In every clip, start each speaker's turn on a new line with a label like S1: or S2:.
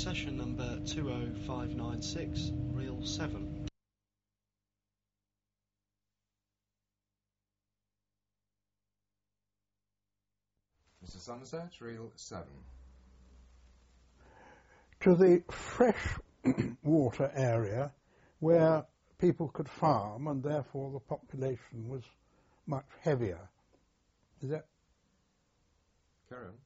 S1: Succession number 20596, reel 7.
S2: Mr. Somerset, reel 7.
S3: To the fresh water area where people could farm and therefore the population was much heavier. Is that?
S2: Carry on.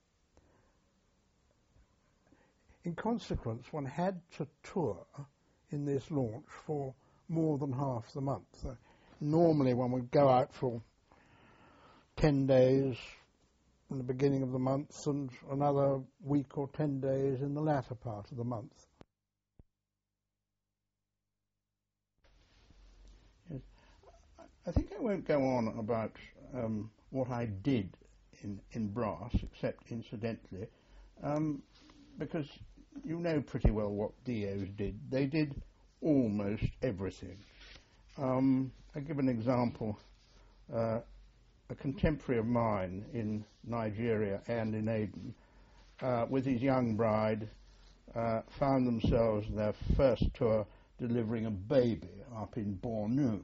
S3: In consequence, one had to tour in this launch for more than half the month. Normally one would go out for 10 days in the beginning of the month and another week or 10 days in the latter part of the month. Yes. I think I won't go on about what I did in brass, except incidentally, because you know pretty well what DOs did. They did almost everything. I'll give an example. A contemporary of mine in Nigeria and in Aden, with his young bride, found themselves in their first tour delivering a baby up in Bornu.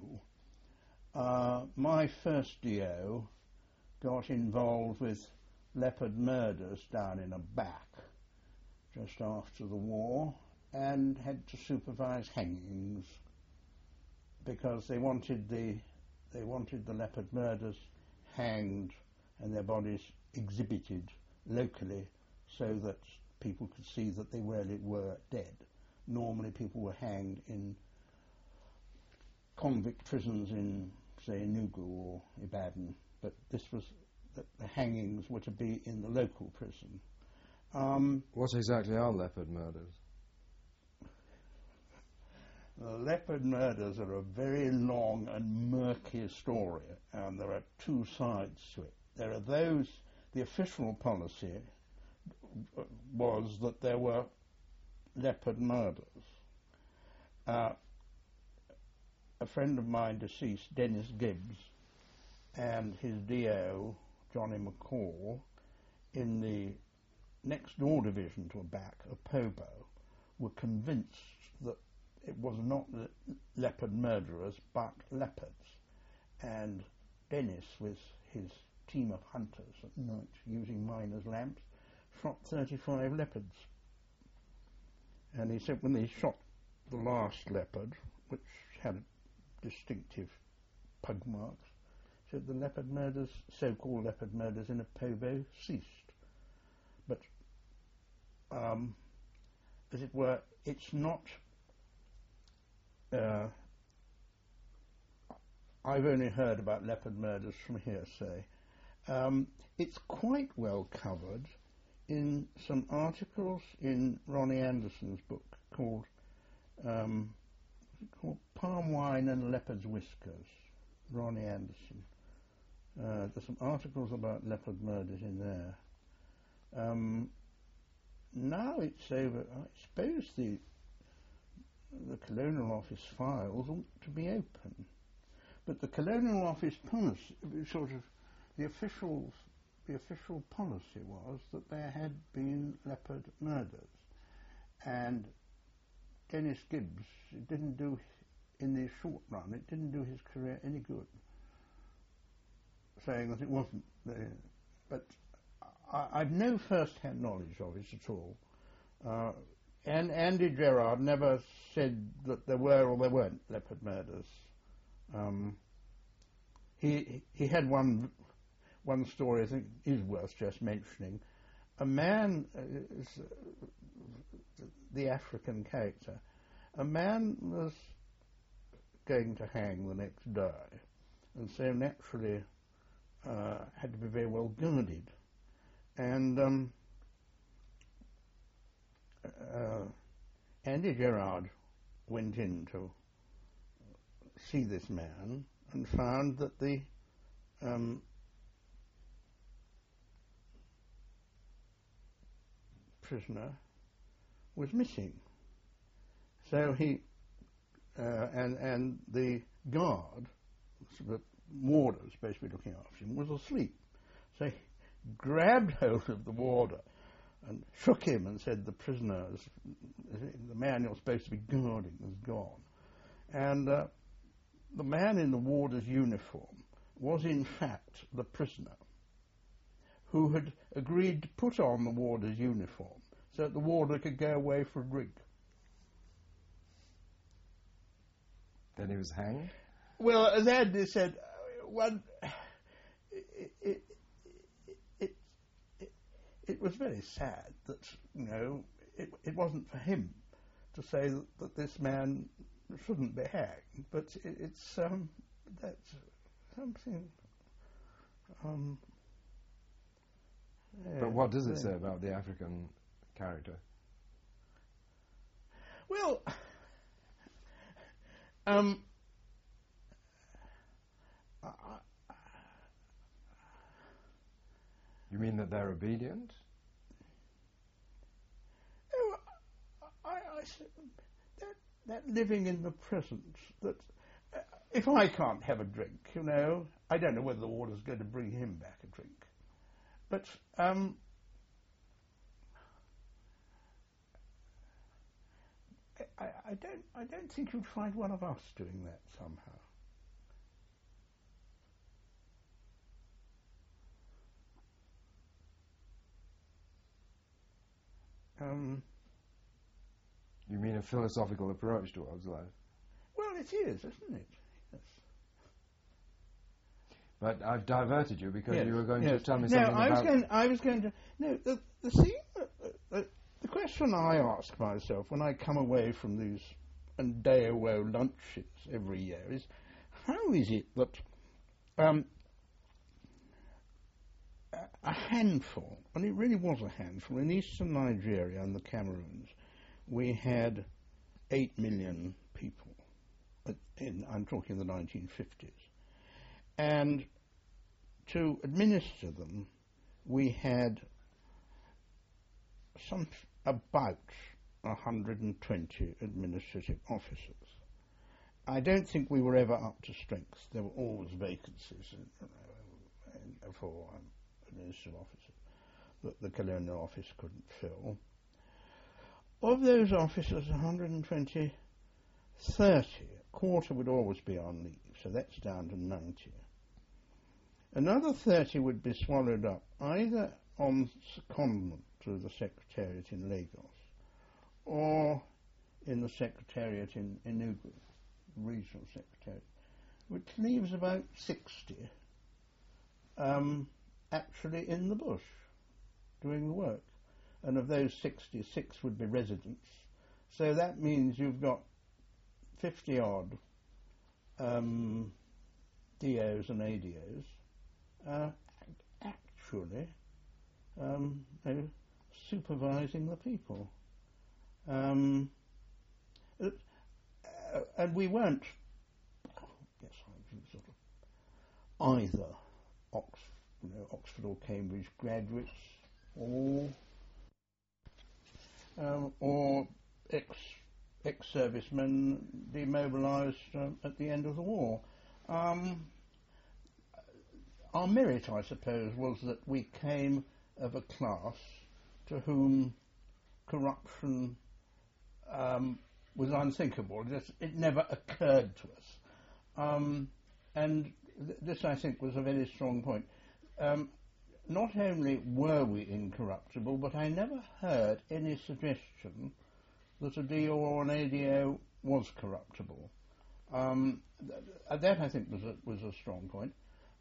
S3: My first DO got involved with leopard murders down in a back just after the war and had to supervise hangings because they wanted the leopard murders hanged and their bodies exhibited locally so that people could see that they really were dead. Normally people were hanged in convict prisons in, say, Enugu or Ibadan, but this was the hangings were to be in the local prison.
S2: What exactly are leopard murders?
S3: Leopard murders are a very long and murky story, and there are two sides to it. There are those, the official policy was that there were leopard murders. A friend of mine, deceased, Dennis Gibbs, and his DO, Johnny McCall, in the next door division to a back, Opobo, were convinced that it was not leopard murderers, but leopards. And Dennis, with his team of hunters at night, using miner's lamps, shot 35 leopards. And he said when they shot the last leopard, which had distinctive pug marks, said the leopard murders, so-called leopard murders in Opobo, ceased. But, as it were, it's not... I've only heard about leopard murders from hearsay. It's quite well covered in some articles in Ronnie Anderson's book called Palm Wine and Leopard's Whiskers, Ronnie Anderson. There's some articles about leopard murders in there. Now it's over. I suppose the Colonial Office files ought to be open, but the Colonial Office policy, sort of, the official policy was that there had been leopard murders, and Dennis Gibbs, it didn't do, in the short run, it didn't do his career any good, saying that it wasn't there. But I've no first-hand knowledge of it at all. And Andy Gerard never said that there were or there weren't leopard murders. He had one story I think is worth just mentioning. A man, the African character, a man was going to hang the next day, and so naturally had to be very well guarded. And Andy Gerard went in to see this man and found that the prisoner was missing. So he and the guard, the warder supposed to be looking after him, was asleep. So he grabbed hold of the warder and shook him and said, the prisoner, the man you're supposed to be guarding, is gone. And the man in the warder's uniform was in fact the prisoner, who had agreed to put on the warder's uniform so that the warder could go away for a drink.
S2: Then he was hanged?
S3: Well, then they said, it was very sad that, it wasn't for him to say that this man shouldn't be hanged, but it's that's something.
S2: But what does it say about the African character?
S3: Well,
S2: You mean that they're obedient?
S3: That living in the present, that if I can't have a drink, I don't know whether the warder's going to bring him back a drink. But I don't think you'd find one of us doing that somehow.
S2: You mean a philosophical approach towards life?
S3: Well, it is, isn't it? Yes.
S2: But I've diverted you because
S3: Yes,
S2: you were going
S3: yes.
S2: to tell me
S3: No,
S2: something about...
S3: I was going to... No, the thing... The question I ask myself when I come away from these Ndeo lunches every year is, how is it that a handful, and it really was a handful, in eastern Nigeria and the Cameroons, we had 8 million people. I'm talking the 1950s. And to administer them, we had about 120 administrative officers. I don't think we were ever up to strength. There were always vacancies for administrative officers that the colonial office couldn't fill. Of those officers, 120, 30, a quarter would always be on leave, so that's down to 90. Another 30 would be swallowed up either on secondment to the Secretariat in Lagos or in the Secretariat in Enugu, Regional Secretariat, which leaves about 60 actually in the bush doing the work. And of those 66 would be residents. So that means you've got 50-odd DOs and ADOs actually supervising the people. And we weren't, sort of either Oxford or Cambridge graduates or ex-servicemen demobilised at the end of the war. Our merit, I suppose, was that we came of a class to whom corruption was unthinkable. It never occurred to us. And this, I think, was a very strong point. Not only were we incorruptible, but I never heard any suggestion that a DO or an ADO was corruptible. That, I think, was a strong point.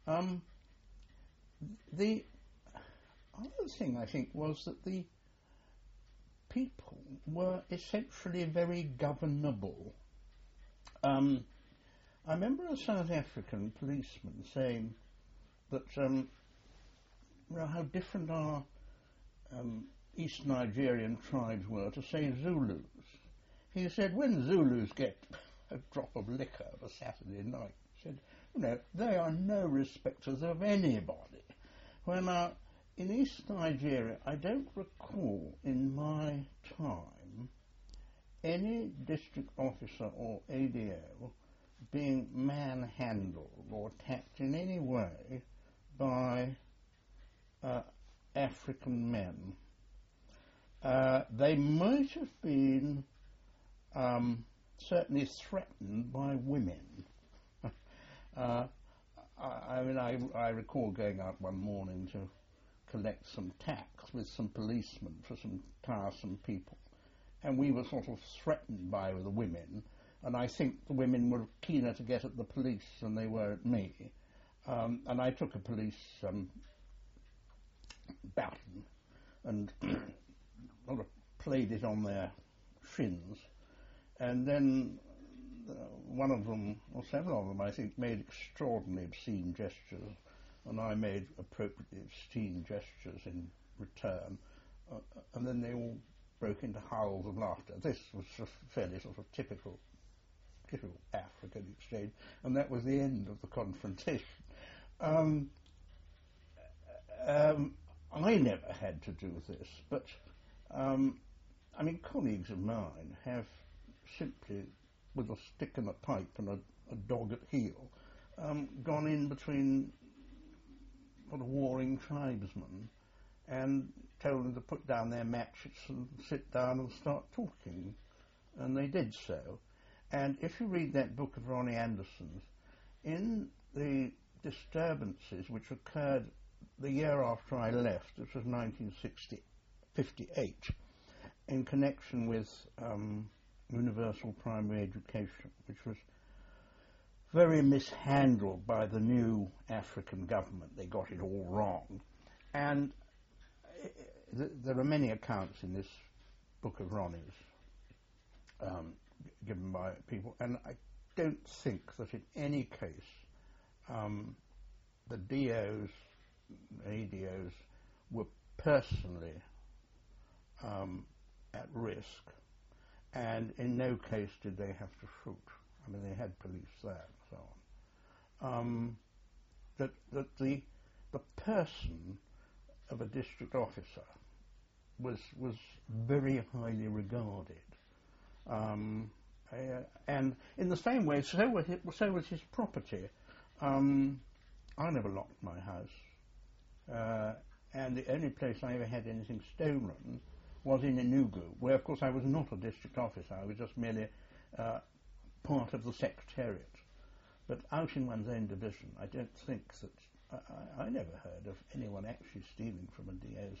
S3: The other thing, I think, was that the people were essentially very governable. I remember a South African policeman saying that how different our East Nigerian tribes were to, say, Zulus. He said when Zulus get a drop of liquor of a Saturday night, he said, they are no respecters of anybody. When in East Nigeria, I don't recall in my time any district officer or ADO being manhandled or attacked in any way by African men. They might have been certainly threatened by women. I recall going out one morning to collect some tax with some policemen for some tiresome people, and we were sort of threatened by the women, and I think the women were keener to get at the police than they were at me, and I took a police baton and sort of played it on their shins, and then one of them, or several of them, I think, made extraordinarily obscene gestures, and I made appropriately obscene gestures in return, and then they all broke into howls of laughter. This was a fairly sort of typical African exchange, and that was the end of the confrontation. I never had to do this, but colleagues of mine have simply, with a stick and a pipe and a dog at heel, gone in between sort of warring tribesmen and told them to put down their matchets and sit down and start talking, and they did so. And if you read that book of Ronnie Anderson's, in the disturbances which occurred the year after I left, which was 1958, in connection with universal primary education, which was very mishandled by the new African government. They got it all wrong. And there are many accounts in this book of Ronnie's given by people, and I don't think that in any case the DOs, ADOs were personally at risk, and in no case did they have to shoot. I mean, they had police there and so on. That the person of a district officer was very highly regarded, and in the same way, so was his property. I never locked my house, and the only place I ever had anything stolen was in Enugu, where of course I was not a district officer. I was just merely part of the secretariat. But out in one's own division, I don't think that I never heard of anyone actually stealing from a DO's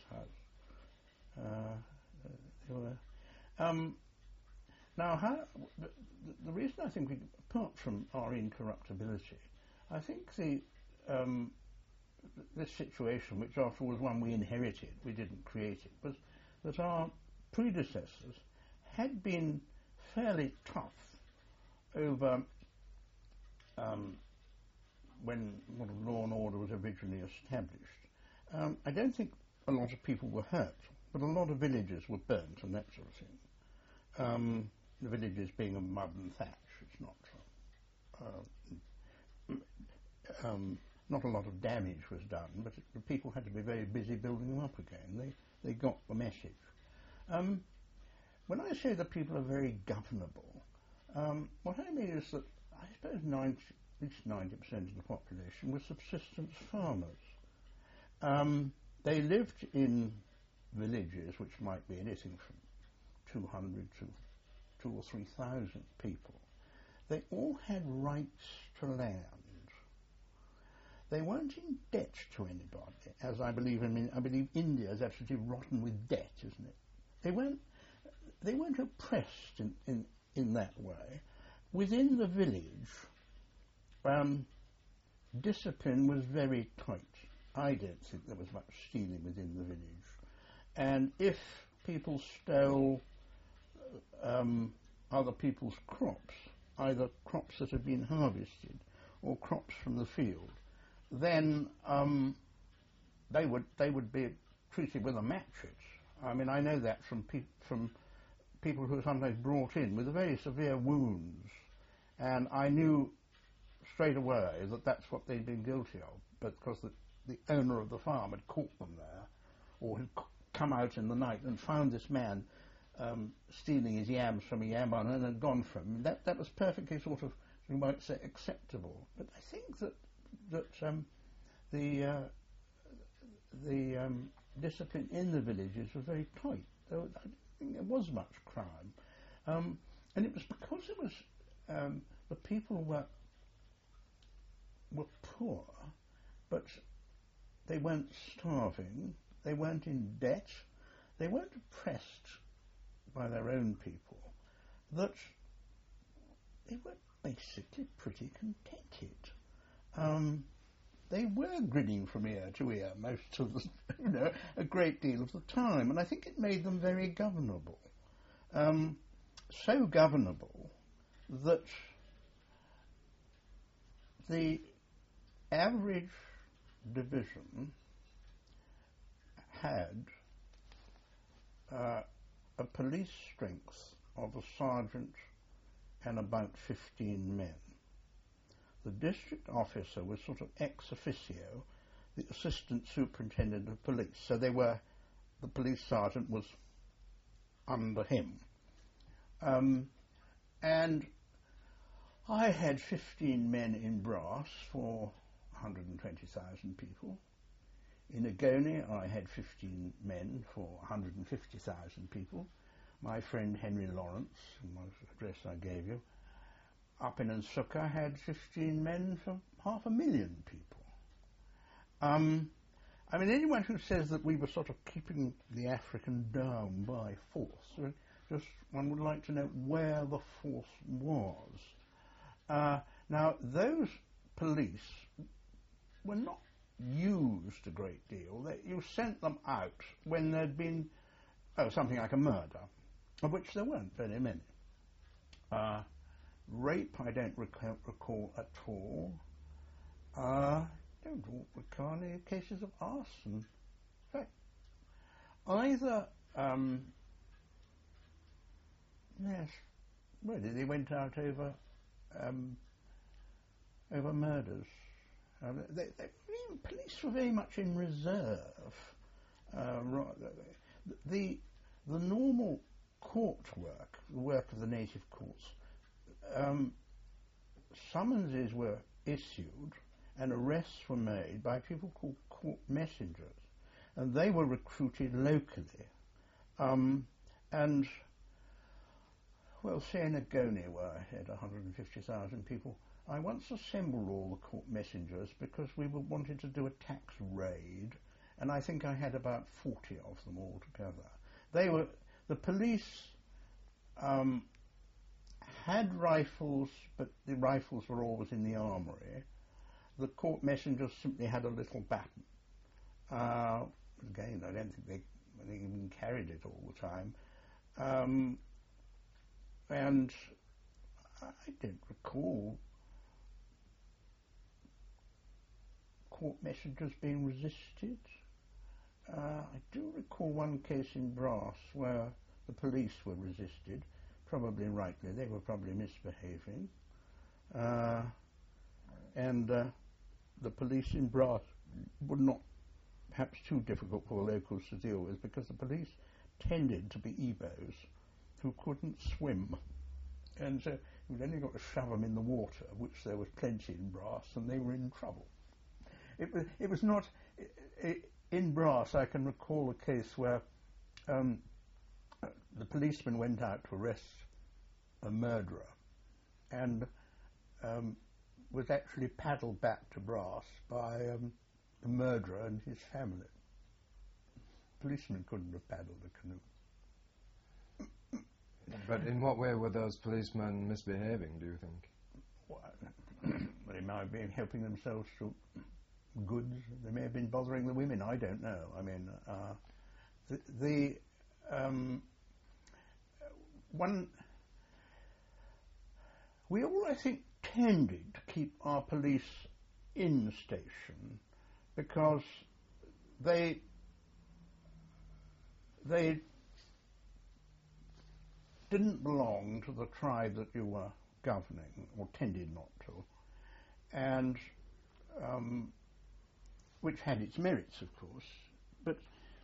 S3: house. Now, the reason I think, apart from our incorruptibility, I think this situation, which after all was one we inherited, we didn't create it, was that our predecessors had been fairly tough over when law and order was originally established. I don't think a lot of people were hurt, but a lot of villages were burnt and that sort of thing. The villages being of mud and thatch, it's not a lot of damage was done, but the people had to be very busy building them up again. They got the message. When I say that people are very governable, what I mean is that I suppose at least 90% of the population were subsistence farmers. They lived in villages which might be anything from 200 to 2,000 or 3,000 people. They all had rights to land. They weren't in debt to anybody, as I believe. I believe India is absolutely rotten with debt, isn't it? They weren't oppressed in that way. Within the village, discipline was very tight. I don't think there was much stealing within the village. And if people stole other people's crops, either crops that had been harvested or crops from the field, then they would be treated with a matchet. I mean, I know that from people who were sometimes brought in with very severe wounds, and I knew straight away that that's what they'd been guilty of, but because the owner of the farm had caught them there, or had come out in the night and found this man stealing his yams from a yam barn and had gone from him. That was perfectly sort of, you might say, acceptable. But I think that the discipline in the villages was very tight. I didn't think there was much crime. And it was because it was the people were poor, but they weren't starving, they weren't in debt, they weren't oppressed by their own people, that they were basically pretty contented. They were grinning from ear to ear most of the, a great deal of the time, and I think it made them very governable. So governable that the average division had a police strength of a sergeant and about 15 men. The district officer was sort of ex officio the assistant superintendent of police, so the police sergeant was under him. And I had 15 men in Brass for 120,000 people. In Agony I had 15 men for 150,000 people. My friend Henry Lawrence, whose address I gave you, up in Nsukka had 15 men for 500,000 people. I mean, anyone who says that we were sort of keeping the African down by force, just one would like to know where the force was. Now, those police were not used a great deal. You sent them out when there'd been something like a murder, of which there weren't very many. Rape, I don't recall at all. I don't recall any cases of arson. In fact, either, yes, really, they went out over murders. Police were very much in reserve. The normal court work, the work of the native courts, summonses were issued and arrests were made by people called court messengers, and they were recruited locally. And, well, say in Agony, where I had 150,000 people, I once assembled all the court messengers because we wanted to do a tax raid, and I think I had about 40 of them altogether. The police had rifles, but the rifles were always in the armoury. The court messengers simply had a little baton. Again, I don't think they even carried it all the time. And I don't recall court messengers being resisted. I do recall one case in Brass where the police were resisted, probably rightly. They were probably misbehaving. And the police in Brass were not perhaps too difficult for the locals to deal with, because the police tended to be Igbos who couldn't swim. And so you'd only got to shove them in the water, which there was plenty in Brass, and they were in trouble. It was not... In Brass, I can recall a case where the policeman went out to arrest a murderer and was actually paddled back to Brass by the murderer and his family. The policeman couldn't have paddled the canoe.
S2: But in what way were those policemen misbehaving, do you think?
S3: Well, they might have been helping themselves to goods. They may have been bothering the women. I don't know. I mean, we all, I think, tended to keep our police in station because they didn't belong to the tribe that you were governing, or tended not to, and which had its merits, of course, but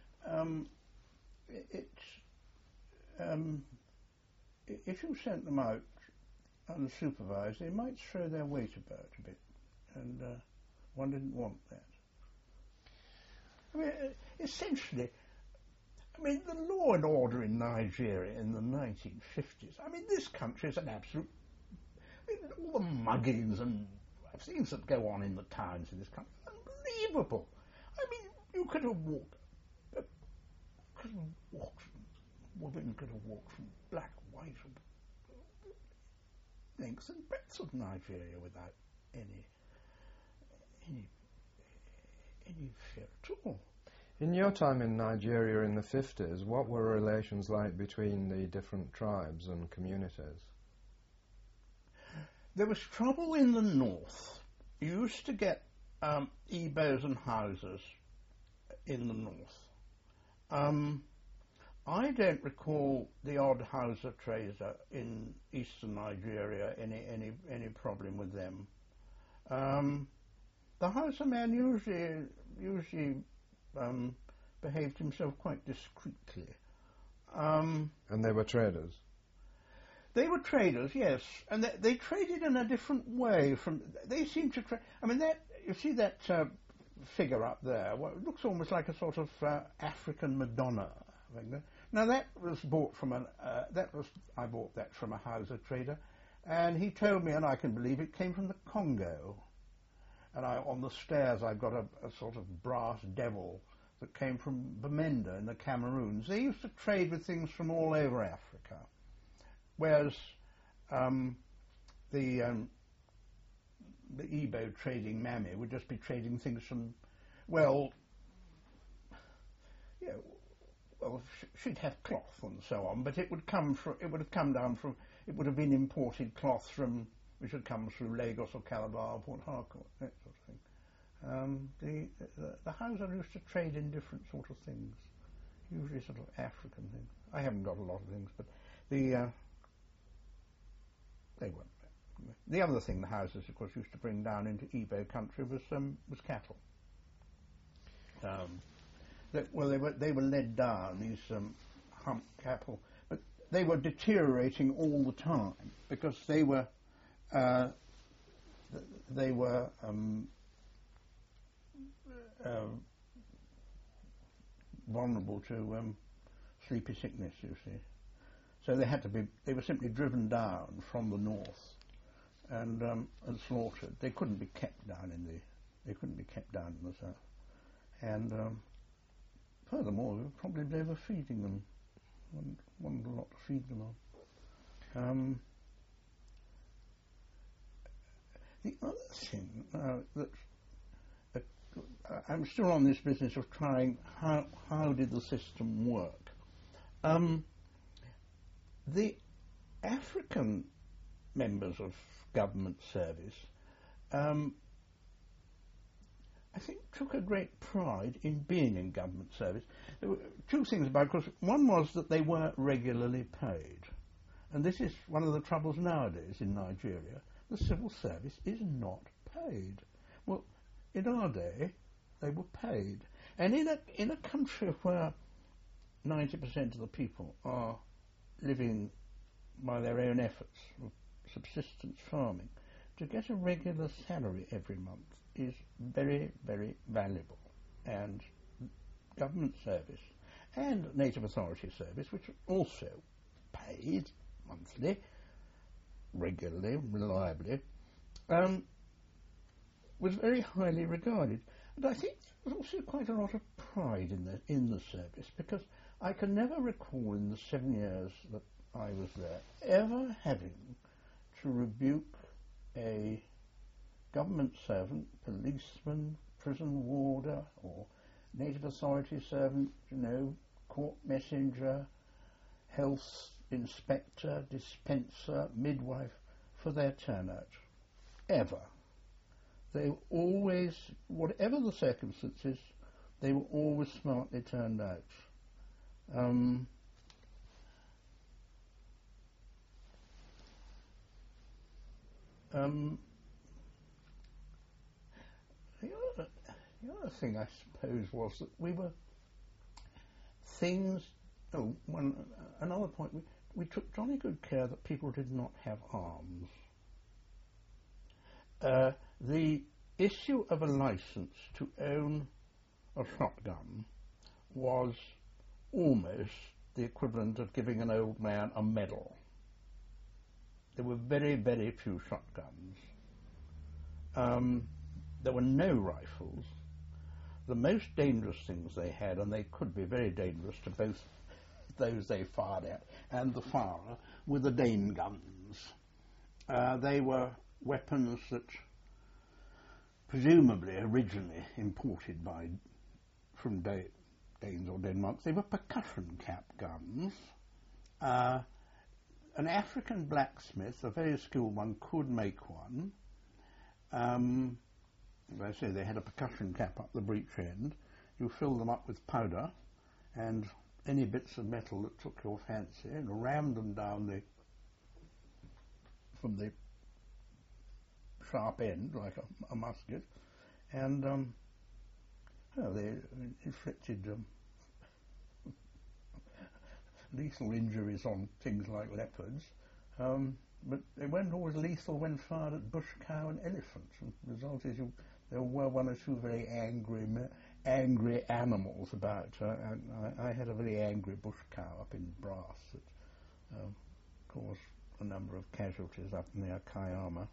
S3: if you sent them out unsupervised, they might throw their weight about a bit, and one didn't want that. I mean, essentially, I mean, the law and order in Nigeria in the 1950s, I mean, this country is an absolute... I mean, all the muggings and things that go on in the towns in this country, unbelievable. I mean, you could have walked... women could have walked from black, white, lengths and breadths of Nigeria without any fear at all.
S2: In your time in Nigeria in the 50s, what were relations like between the different tribes and communities?
S3: There was trouble in the north. You used to get Igbos and Hausas in the north. I don't recall the odd Hausa trader in eastern Nigeria any problem with them. The Hausa man usually behaved himself quite discreetly.
S2: And they were traders?
S3: They were traders, yes, and they traded in a different way. They seemed to trade. I mean, you see that figure up there? Well, it looks almost like a sort of African Madonna. Now that was bought from I bought that from a Hausa trader, and he told me, and I can believe it came from the Congo. And on the stairs I've got a sort of brass devil that came from Bamenda in the Cameroons. They used to trade with things from all over Africa, whereas the Igbo trading mammy would just be trading things from, well, she'd have cloth and so on, but it would have been imported cloth from, which had come through Lagos or Calabar or Port Harcourt, that sort of thing. The Hausa used to trade in different sort of things, usually sort of African things. I haven't got a lot of things, but they weren't. The other thing the Hausas, of course, used to bring down into Igbo country was cattle. They were led down, these hump cattle, but they were deteriorating all the time because they were vulnerable to sleepy sickness, you see. So they were simply driven down from the north and slaughtered. They couldn't be kept down in the south. And furthermore, probably they were feeding them. Wasn't a lot to feed them on. The other thing that I'm still on this business of trying how did the system work. The African members of government service, I think, took a great pride in being in government service. There were two things about it, because one was that they weren't regularly paid. And this is one of the troubles nowadays in Nigeria. The civil service is not paid. Well, in our day, they were paid. And in a country where 90% of the people are living by their own efforts of subsistence farming, to get a regular salary every month is very, very valuable. And government service and native authority service, which are also paid monthly, regularly, reliably, was very highly regarded. And I think there was also quite a lot of pride in the service, because I can never recall in the 7 years that I was there ever having to rebuke a government servant, policeman, prison warder, or native authority servant, court messenger, health inspector, dispenser, midwife, for their turnout. Ever. They were always, whatever the circumstances, they were always smartly turned out. The other thing, I suppose, was that we were things. Another point. We took jolly good care that people did not have arms. The issue of a license to own a shotgun was almost the equivalent of giving an old man a medal. There were very, very few shotguns. There were no rifles. The most dangerous things they had, and they could be very dangerous to both those they fired at and the firer, were the Dane guns. They were weapons that presumably originally imported from Danes or Denmark. They were percussion cap guns. An African blacksmith, a very skilled one, could make one. As I say, they had a percussion cap up the breech end. You fill them up with powder and any bits of metal that took your fancy and rammed them down from the sharp end like a musket, and they inflicted lethal injuries on things like leopards, but they weren't always lethal when fired at bush cow and elephants. And the result is there were one or two very angry animals about. I had a very angry bush cow up in Brass that caused a number of casualties up near Kiama.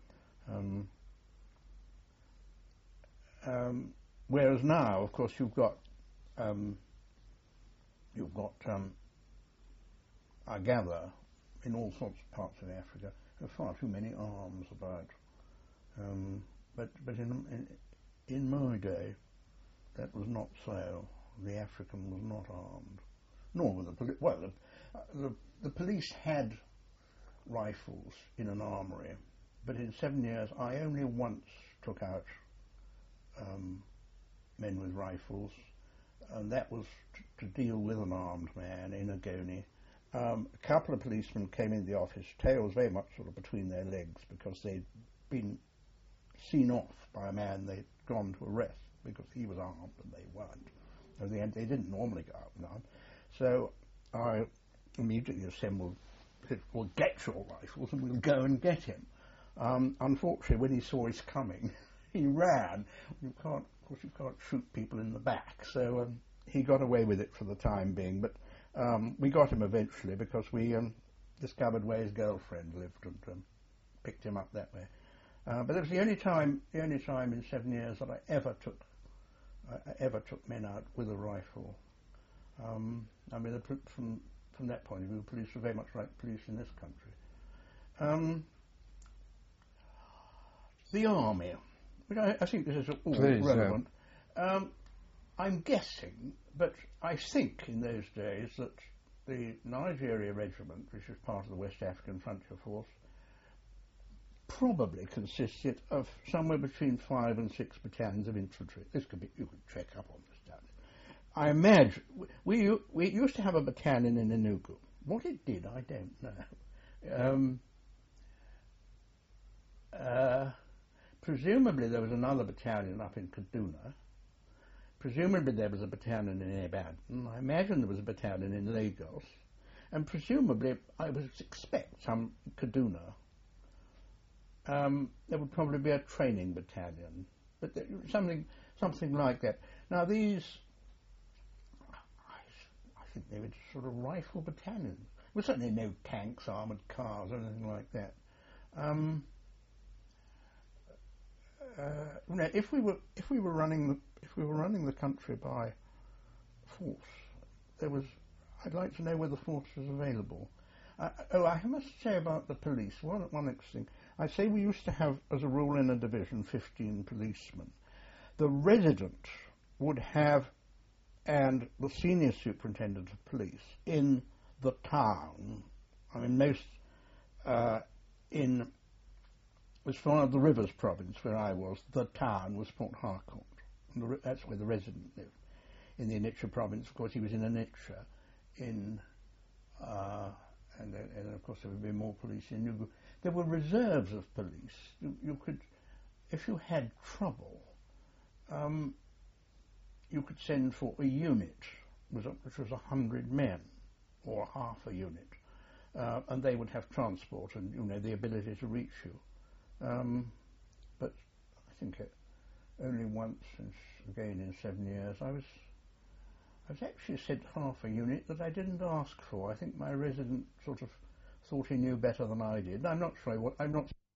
S3: Whereas now, of course, you've got I gather, in all sorts of parts of Africa, there are far too many arms about. But in my day, that was not so. The African was not armed, nor were the police. Well, the police had rifles in an armoury, but in 7 years I only once took out men with rifles, and that was to deal with an armed man in Agoni. A couple of policemen came into the office, tails very much sort of between their legs, because they'd been seen off by a man they'd gone to arrest because he was armed and they weren't. At the end, they didn't normally go out and armed. So I immediately assembled, well, get your rifles and we'll go and get him. Unfortunately, when he saw us coming, he ran. Of course, you can't shoot people in the back, so he got away with it for the time being. But we got him eventually because we discovered where his girlfriend lived and picked him up that way. But it was the only time in 7 years that I ever took men out with a rifle. I mean, from that point of view, police are very much like police in this country. The army, which I think this is all
S2: Please,
S3: relevant. I'm guessing, but I think in those days that the Nigeria Regiment, which was part of the West African Frontier Force, probably consisted of somewhere between 5 and 6 battalions of infantry. You could check up on this down. I imagine we used to have a battalion in Enugu. What it did, I don't know. Presumably there was another battalion up in Kaduna. Presumably there was a battalion in Ibadan. I imagine there was a battalion in Lagos. And presumably, I would expect some Kaduna. There would probably be a training battalion, but something like that. Now these, I think they were just sort of rifle battalions. There were certainly no tanks, armoured cars, or anything like that. If we were running the country by force, I'd like to know whether force was available. I must say about the police, one interesting. I say we used to have, as a rule in a division, 15 policemen. The resident would have, and the senior superintendent of police in the town. I mean, as far as the Rivers province where I was, the town was Port Harcourt. That's where the resident lived. In the Onitsha province, of course, he was in Onitsha. And of course there would be more police in Enugu. There were reserves of police. You could, if you had trouble, you could send for a unit, which was 100 men, or half a unit, and they would have transport and the ability to reach you. But I think only once, again in 7 years, I was actually sent half a unit that I didn't ask for. I think my resident sort of thought he knew better than I did. I'm not sure what. I'm not